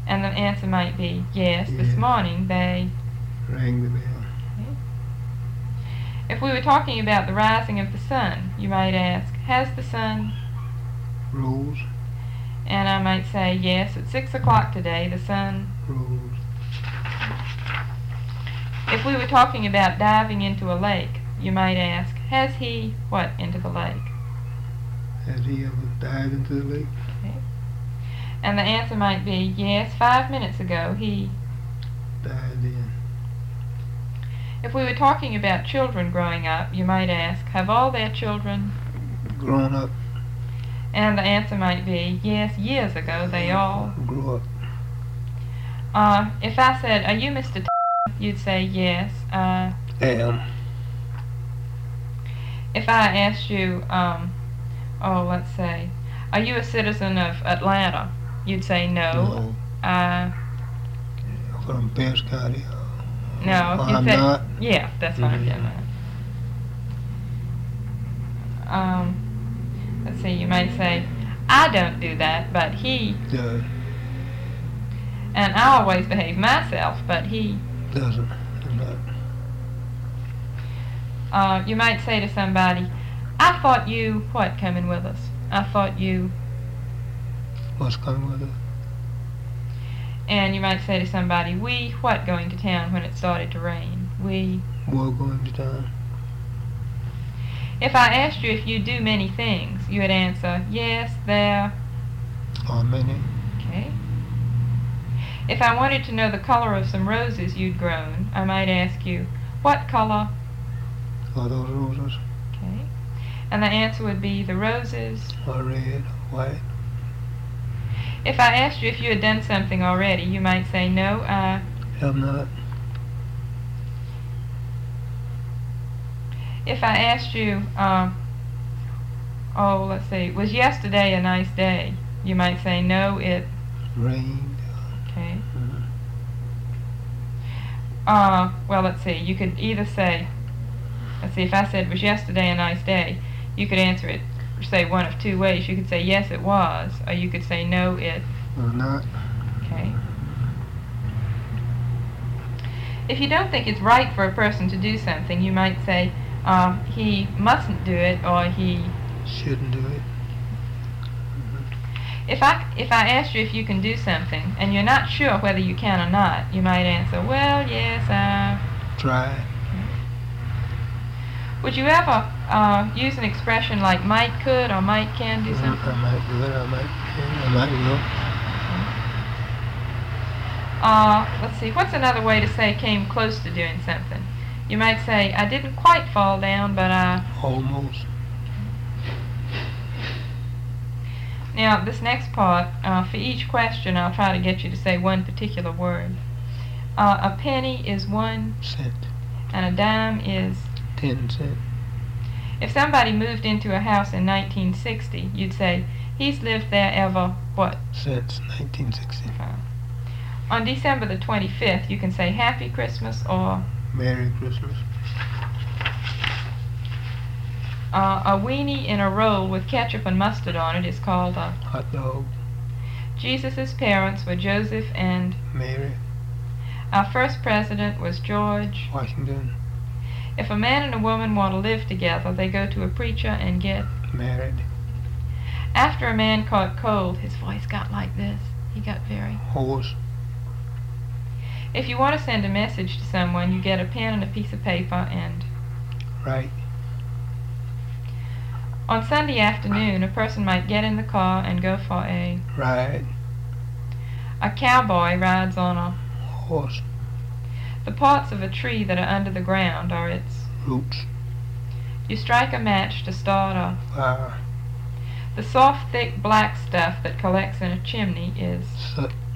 And the answer might be, yes, this Yes. morning they... Rang the bell. If we were talking about the rising of the sun, you might ask, has the sun... Rose. And I might say, yes, at 6 o'clock today the sun... Rose. If we were talking about diving into a lake, you might ask, has he... what into the lake? Has he ever dived into the lake? And the answer might be, yes, 5 minutes ago he... Dived in. If we were talking about children growing up, you might ask, have all their children... Grown up. And the answer might be, yes, years ago they all... Grew up. If I said, are you Mr. You'd say, yes. Am. If I asked you, let's say, are you a citizen of Atlanta? You'd say, no. No. From Pierce County. No. Well, You'd I'm say, not. yeah, that's what I'm getting at. Let's see, you might say, I don't do that, but he... Does. And I always behave myself, but he... Doesn't. You might say to somebody, I thought you, what, coming with us? I thought you... What's coming with it? And you might say to somebody, we, what, going to town when it started to rain? We... Were going to town. If I asked you if you do many things, you would answer, yes, there... Are many. Okay. If I wanted to know the color of some roses you'd grown, I might ask you, what color... Are those roses? Okay. And the answer would be, the roses... Are red, white. If I asked you if you had done something already, you might say, no, I... Have not. If I asked you, let's see, was yesterday a nice day? You might say, no, it... Rained. Okay. Mm-hmm. Well, let's see, you could either say... Let's see, if I said, was yesterday a nice day, you could answer it, say one of two ways. You could say, yes, it was, or you could say, no, it... Was not. Okay. If you don't think it's right for a person to do something, you might say, he mustn't do it, or he... Shouldn't do it. If I asked you if you can do something, and you're not sure whether you can or not, you might answer, well, yes, Try. Would you ever use an expression like might could or might can do something? I might do it, I might will. Let's see, what's another way to say came close to doing something? You might say, I didn't quite fall down, but I... Almost. Now, this next part, for each question, I'll try to get you to say one particular word. A penny is 1 cent. And a dime is... 10 cents. If somebody moved into a house in 1960, you'd say, he's lived there ever, what? Since 1960. On December the 25th, you can say Happy Christmas or... Merry Christmas. A weenie in a roll with ketchup and mustard on it is called a... Hot dog. Jesus' parents were Joseph and... Mary. Our first president was George... Washington. If a man and a woman want to live together, they go to a preacher and get... Married. After a man caught cold, his voice got like this. He got very... Horse. If you want to send a message to someone, you get a pen and a piece of paper and... Right. On Sunday afternoon, a person might get in the car and go for a... Ride. A cowboy rides on a... Horse. The parts of a tree that are under the ground are its... Roots. You strike a match to start a... Fire. The soft, thick, black stuff that collects in a chimney is... Soot.